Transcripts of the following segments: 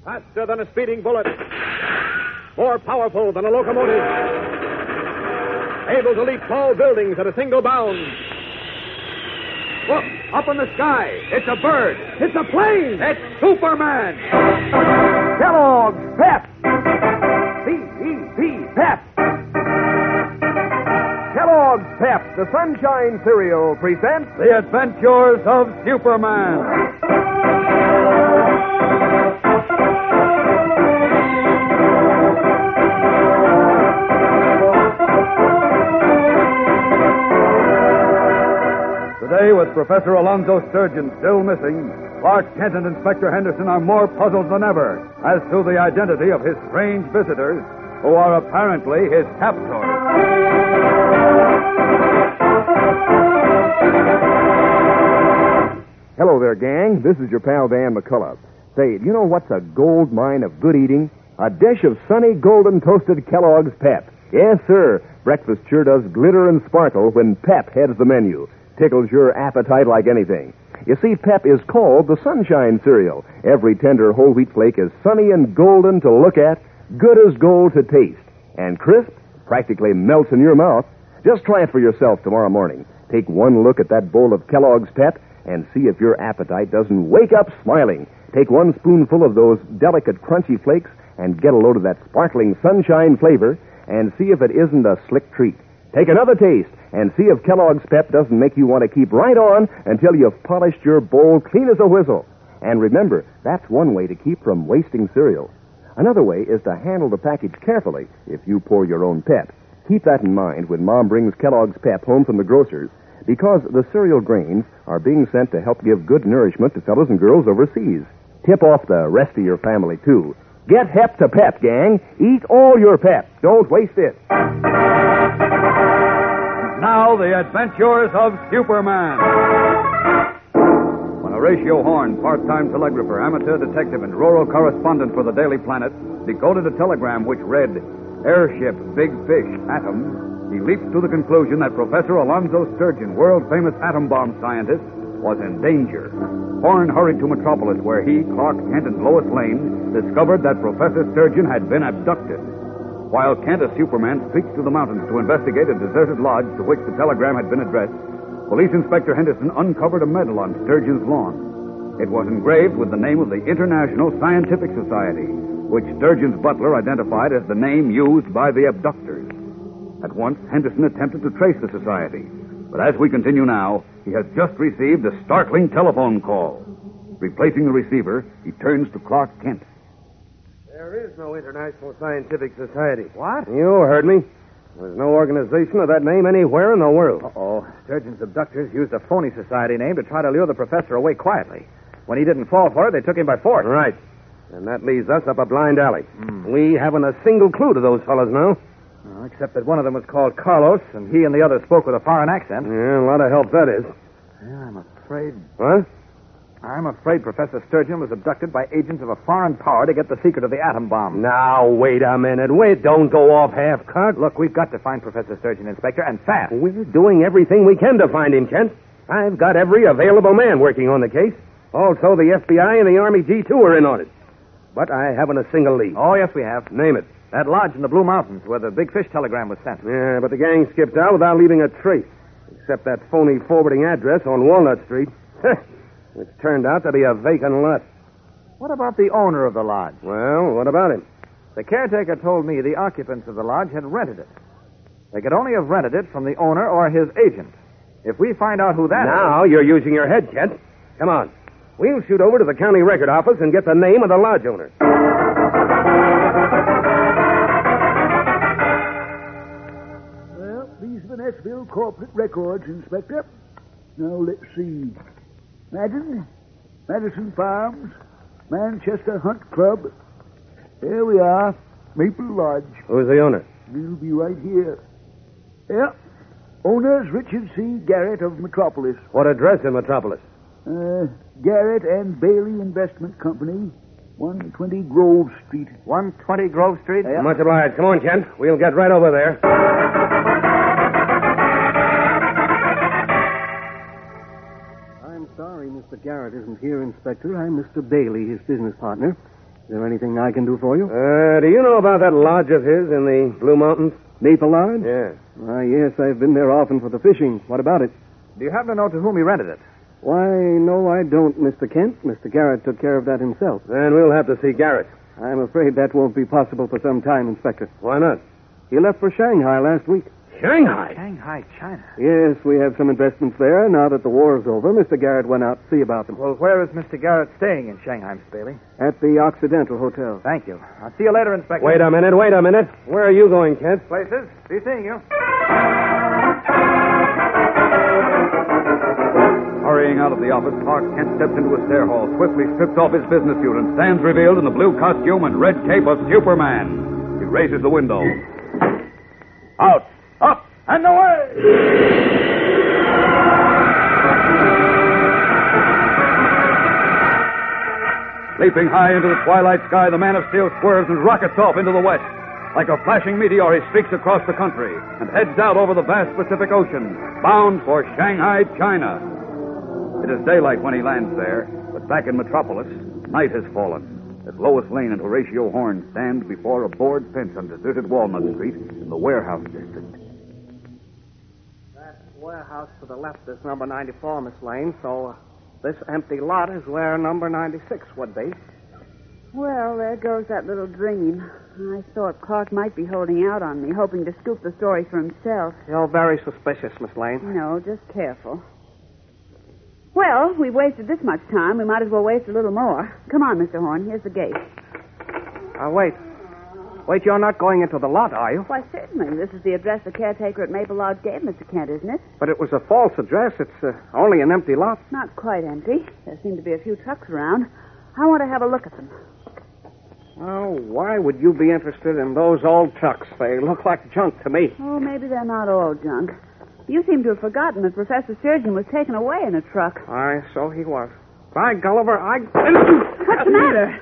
Faster than a speeding bullet. More powerful than a locomotive. Able to leap tall buildings at a single bound. Look, up in the sky. It's a bird. It's a plane. It's Superman. Kellogg's Pep. P-E-P, Pep. Kellogg's Pep, the Sunshine Cereal, presents The Adventures of Superman. Today, with Professor Alonzo Sturgeon still missing, Clark Kent and Inspector Henderson are more puzzled than ever as to the identity of his strange visitors, who are apparently his captors. Hello there, gang. This is your pal Dan McCullough. Say, do you know what's a gold mine of good eating? A dish of sunny golden toasted Kellogg's Pep. Yes, sir. Breakfast sure does glitter and sparkle when Pep heads the menu. Tickles your appetite like anything. You see, Pep is called the Sunshine Cereal. Every tender whole wheat flake is sunny and golden to look at, good as gold to taste, and crisp, practically melts in your mouth. Just try it for yourself tomorrow morning. Take one look at that bowl of Kellogg's Pep and see if your appetite doesn't wake up smiling. Take one spoonful of those delicate crunchy flakes and get a load of that sparkling sunshine flavor and see if it isn't a slick treat. Take another taste and see if Kellogg's Pep doesn't make you want to keep right on until you've polished your bowl clean as a whistle. And remember, that's one way to keep from wasting cereal. Another way is to handle the package carefully if you pour your own Pep. Keep that in mind when Mom brings Kellogg's Pep home from the grocer's, because the cereal grains are being sent to help give good nourishment to fellows and girls overseas. Tip off the rest of your family, too. Get hep to Pep, gang. Eat all your Pep. Don't waste it. Now, the adventures of Superman. When Horatio Horn, part-time telegrapher, amateur detective, and rural correspondent for the Daily Planet, decoded a telegram which read, "Airship, Big Fish, Atom," he leaped to the conclusion that Professor Alonzo Sturgeon, world-famous atom bomb scientist, was in danger. Horn hurried to Metropolis, where he, Clark Kent, and Lois Lane discovered that Professor Sturgeon had been abducted. While Kent, as Superman, streaked to the mountains to investigate a deserted lodge to which the telegram had been addressed, Police Inspector Henderson uncovered a medal on Sturgeon's lawn. It was engraved with the name of the International Scientific Society, which Sturgeon's butler identified as the name used by the abductors. At once, Henderson attempted to trace the society. But as we continue now, he has just received a startling telephone call. Replacing the receiver, he turns to Clark Kent. There is no International Scientific Society. What? You heard me. There's no organization of that name anywhere in the world. Uh-oh. Sturgeon's abductors used a phony society name to try to lure the professor away quietly. When he didn't fall for it, they took him by force. Right. And that leaves us up a blind alley. We haven't a single clue to those fellows now. Except that one of them was called Carlos, and he and the other spoke with a foreign accent. Yeah, a lot of help that is. Yeah, I'm afraid... What? I'm afraid Professor Sturgeon was abducted by agents of a foreign power to get the secret of the atom bomb. Now, wait a minute. Wait, don't go off half-cocked. Look, we've got to find Professor Sturgeon, Inspector, and fast. We're doing everything we can to find him, Kent. I've got every available man working on the case. Also, the FBI and the Army G2 are in on it. But I haven't a single lead. Oh, yes, we have. Name it. That lodge in the Blue Mountains where the Big Fish telegram was sent. Yeah, but the gang skipped out without leaving a trace. Except that phony forwarding address on Walnut Street. Which turned out to be a vacant lot. What about the owner of the lodge? Well, what about him? The caretaker told me the occupants of the lodge had rented it. They could only have rented it from the owner or his agent. If we find out who that is... Now you're using your head, Kent. Come on. We'll shoot over to the county record office and get the name of the lodge owner. Well, these are the Nashville corporate records, Inspector. Now, let's see. Madison Farms, Manchester Hunt Club. There we are, Maple Lodge. Who's the owner? It'll be right here. Yeah. Owner's Richard C. Garrett of Metropolis. What address in Metropolis? Garrett and Bailey Investment Company, 120 Grove Street. 120 Grove Street? Yeah. Much obliged. Come on, Kent. We'll get right over there. I'm sorry Mr. Garrett isn't here, Inspector. I'm Mr. Bailey, his business partner. Is there anything I can do for you? Do you know about that lodge of his in the Blue Mountains? Maple Lodge? Yeah. Why, yes, I've been there often for the fishing. What about it? Do you happen to know to whom he rented it? Why, no, I don't, Mr. Kent. Mr. Garrett took care of that himself. Then we'll have to see Garrett. I'm afraid that won't be possible for some time, Inspector. Why not? He left for Shanghai last week. Shanghai? Shanghai, China. Yes, we have some investments there. Now that the war's over, Mr. Garrett went out to see about them. Well, where is Mr. Garrett staying in Shanghai, Miss Bailey? At the Occidental Hotel. Thank you. I'll see you later, Inspector. Wait a minute. Where are you going, Kent? Places. Be seeing you. Hurrying out of the office, Clark Kent steps into a stair hall, swiftly strips off his business suit, and stands revealed in the blue costume and red cape of Superman. He raises the window. Out! Up! And away! Leaping high into the twilight sky, the Man of Steel swerves and rockets off into the west. Like a flashing meteor, he streaks across the country and heads out over the vast Pacific Ocean, bound for Shanghai, China. It is daylight when he lands there, but back in Metropolis, night has fallen. As Lois Lane and Horatio Horn stand before a board fence on deserted Walnut Street in the warehouse district. That warehouse to the left is number 94, Miss Lane, so this empty lot is where number 96 would be. Well, there goes that little dream. I thought Clark might be holding out on me, hoping to scoop the story for himself. You're very suspicious, Miss Lane. No, just careful. Well, we've wasted this much time. We might as well waste a little more. Come on, Mr. Horn. Here's the gate. Wait. Wait, you're not going into the lot, are you? Why, certainly. This is the address the caretaker at Maple Lodge gave Mr. Kent, isn't it? But it was a false address. It's only an empty lot. Not quite empty. There seem to be a few trucks around. I want to have a look at them. Oh, why would you be interested in those old trucks? They look like junk to me. Oh, maybe they're not all junk. You seem to have forgotten that Professor Surgeon was taken away in a truck. Aye, so he was. By Gulliver, What's the matter?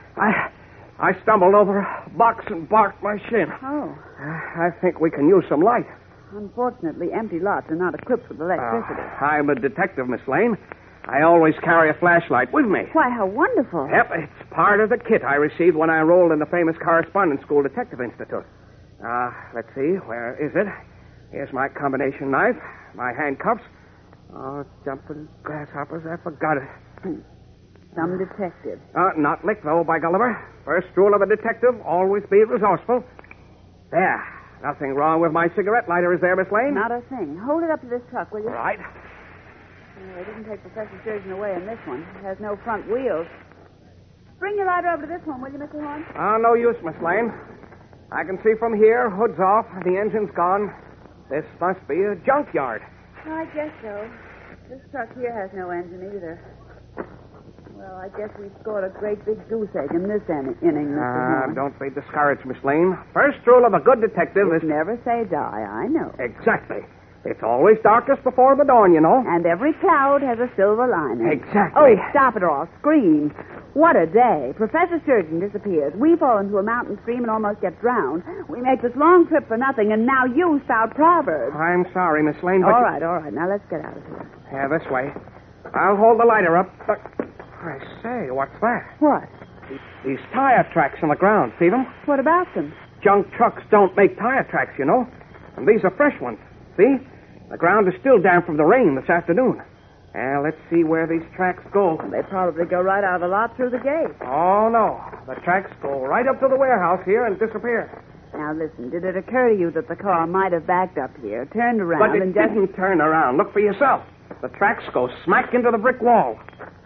I stumbled over a box and barked my shin. Oh. I think we can use some light. Unfortunately, empty lots are not equipped with electricity. I'm a detective, Miss Lane. I always carry a flashlight with me. Why, how wonderful. Yep, it's part of the kit I received when I enrolled in the famous Correspondence School Detective Institute. Let's see, where is it? Here's my combination knife, my handcuffs. Oh, jumping grasshoppers, I forgot it. Some detective. Not licked, though, by Gulliver. First rule of a detective, always be resourceful. There. Nothing wrong with my cigarette lighter, is there, Miss Lane? Not a thing. Hold it up to this truck, will you? Right. Oh, they didn't take Professor Surgeon away in this one. It has no front wheels. Bring your lighter over to this one, will you, Mr. Horn? No use, Miss Lane. I can see from here, hood's off, the engine's gone. This must be a junkyard. I guess so. This truck here has no engine either. Well, I guess we scored a great big goose egg in this inning, Mr. Horn. Don't be discouraged, Miss Lane. First rule of a good detective is... Never say die, I know. Exactly. It's always darkest before the dawn, you know. And every cloud has a silver lining. Exactly. Oh, stop it or I'll scream. What a day. Professor Surgeon disappears. We fall into a mountain stream and almost get drowned. We make this long trip for nothing, and now you spout proverbs. I'm sorry, Miss Lane, but... All right. Now let's get out of here. Yeah, this way. I'll hold the lighter up, but... I say, what's that? What? These tire tracks on the ground. See them? What about them? Junk trucks don't make tire tracks, you know. And these are fresh ones. See? The ground is still damp from the rain this afternoon. Let's see where these tracks go. They probably go right out of the lot through the gate. Oh, no. The tracks go right up to the warehouse here and disappear. Now, listen, did it occur to you that the car might have backed up here, turned around, But it and just... didn't turn around. Look for yourself. The tracks go smack into the brick wall.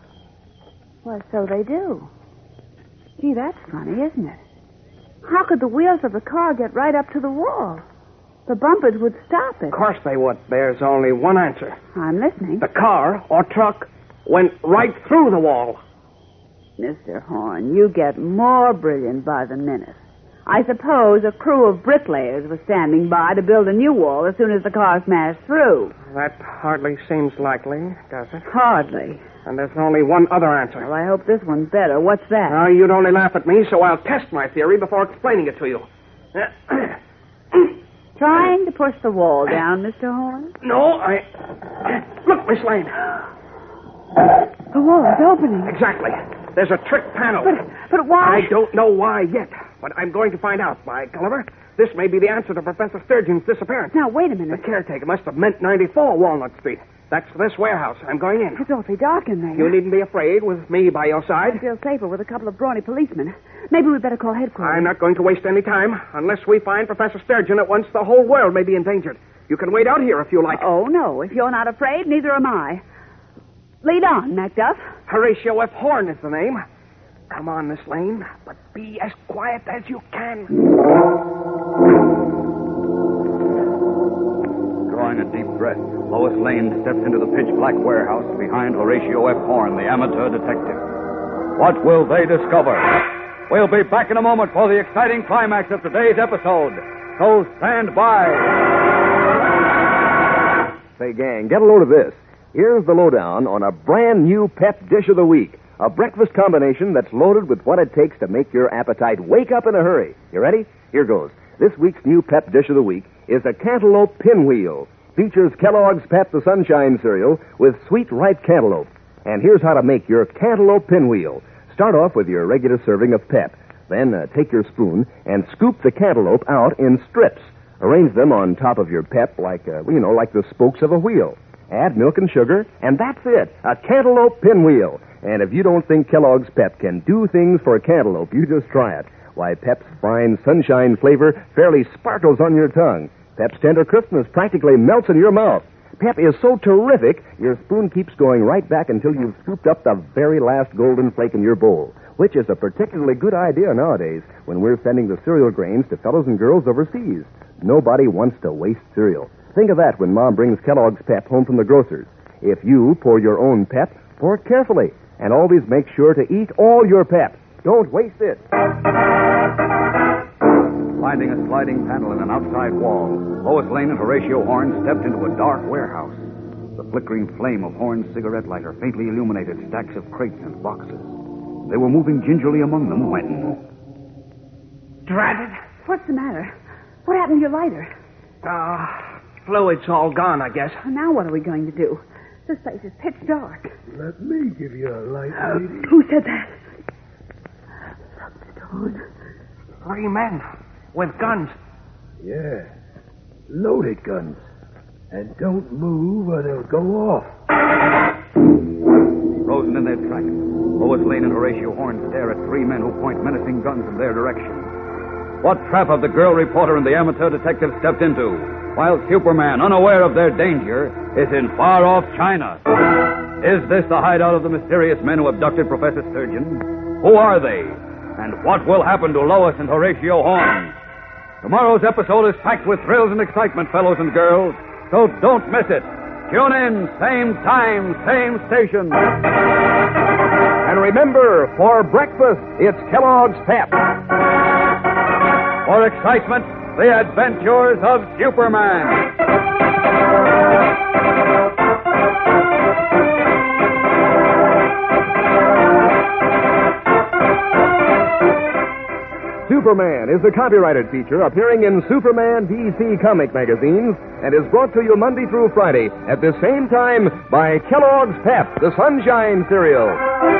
Well, so they do. Gee, that's funny, isn't it? How could the wheels of the car get right up to the wall? The bumpers would stop it. Of course they would. There's only one answer. I'm listening. The car or truck went right through the wall. Mr. Horn, you get more brilliant by the minute. I suppose a crew of bricklayers was standing by to build a new wall as soon as the car smashed through. That hardly seems likely, does it? Hardly. And there's only one other answer. Well, I hope this one's better. What's that? Now, you'd only laugh at me, so I'll test my theory before explaining it to you. Trying to push the wall down, Mr. Horn? No, Look, Miss Lane. The wall is opening. Exactly. There's a trick panel. But why? I don't know why yet, but I'm going to find out. By Gulliver, this may be the answer to Professor Sturgeon's disappearance. Now, wait a The minute. caretaker must have meant 94 Walnut Street. That's this warehouse. I'm going in. It's awfully dark in there. You needn't be afraid with me by your I side. feel safer with a couple of brawny policemen. Maybe we'd better call headquarters. I'm not going to waste any time. Unless we find Professor Sturgeon at once, the whole world may be endangered. You can wait out here if you like. Oh, no. If you're not afraid, neither am I. Lead on, Macduff. Horatio F. Horn is the name. Come on, Miss Lane, but be as quiet as you can. Drawing a deep breath, Lois Lane steps into the pitch-black warehouse behind Horatio F. Horn, the amateur detective. What will they discover? We'll be back in a moment for the exciting climax of today's episode. So stand by. Say, gang, get a load of this. Here's the lowdown on a brand new Pep Dish of the Week. A breakfast combination that's loaded with what it takes to make your appetite wake up in a hurry. You ready? Here goes. This week's new Pep Dish of the Week is a cantaloupe pinwheel. Features Kellogg's Pep the Sunshine cereal with sweet ripe cantaloupe. And here's how to make your cantaloupe pinwheel. Start off with your regular serving of Pep. Then take your spoon and scoop the cantaloupe out in strips. Arrange them on top of your Pep like the spokes of a wheel. Add milk and sugar, and that's it. A cantaloupe pinwheel. And if you don't think Kellogg's Pep can do things for a cantaloupe, you just try it. Why, Pep's fine sunshine flavor fairly sparkles on your tongue. Pep's tender crispness practically melts in your mouth. Pep is so terrific, your spoon keeps going right back until you've scooped up the very last golden flake in your bowl, which is a particularly good idea nowadays when we're sending the cereal grains to fellows and girls overseas. Nobody wants to waste cereal. Think of that when Mom brings Kellogg's Pep home from the grocer's. If you pour your own Pep, pour it carefully, and always make sure to eat all your Pep. Don't waste it. Finding a sliding panel in an outside wall, Lois Lane and Horatio Horn stepped into a dark warehouse. The flickering flame of Horn's cigarette lighter faintly illuminated stacks of crates and boxes. They were moving gingerly among them when... Drat it. What's the matter? What happened to your lighter? Fluid's all gone, I guess. Now what are we going to do? This place is pitch dark. Let me give you a light, lady. Who said that? Look, Stone. 3 men with guns. Yeah, loaded guns. And don't move or they'll go off. Frozen in their tracks, Lois Lane and Horatio Horn stare at 3 men who point menacing guns in their direction. What trap have the girl reporter and the amateur detective stepped into, while Superman, unaware of their danger, is in far-off China? Is this the hideout of the mysterious men who abducted Professor Sturgeon? Who are they? And what will happen to Lois and Horatio Horn? Tomorrow's episode is packed with thrills and excitement, fellows and girls, so don't miss it. Tune in, same time, same station. And remember, for breakfast, it's Kellogg's Pep. For excitement, the adventures of Superman. Superman is a copyrighted feature appearing in Superman DC comic magazines and is brought to you Monday through Friday at the same time by Kellogg's Pep, the Sunshine cereal.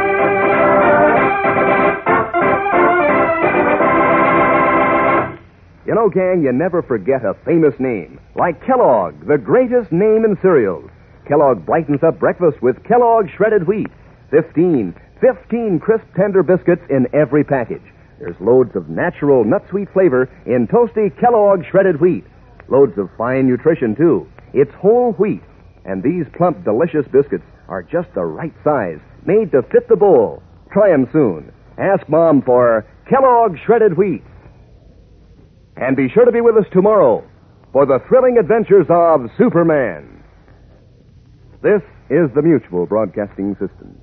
You know, gang, you never forget a famous name. Like Kellogg, the greatest name in cereals. Kellogg brightens up breakfast with Kellogg shredded wheat. 15 crisp, tender biscuits in every package. There's loads of natural nut-sweet flavor in toasty Kellogg shredded wheat. Loads of fine nutrition, too. It's whole wheat. And these plump, delicious biscuits are just the right size, made to fit the bowl. Try them soon. Ask Mom for Kellogg shredded wheat. And be sure to be with us tomorrow for the thrilling adventures of Superman. This is the Mutual Broadcasting System.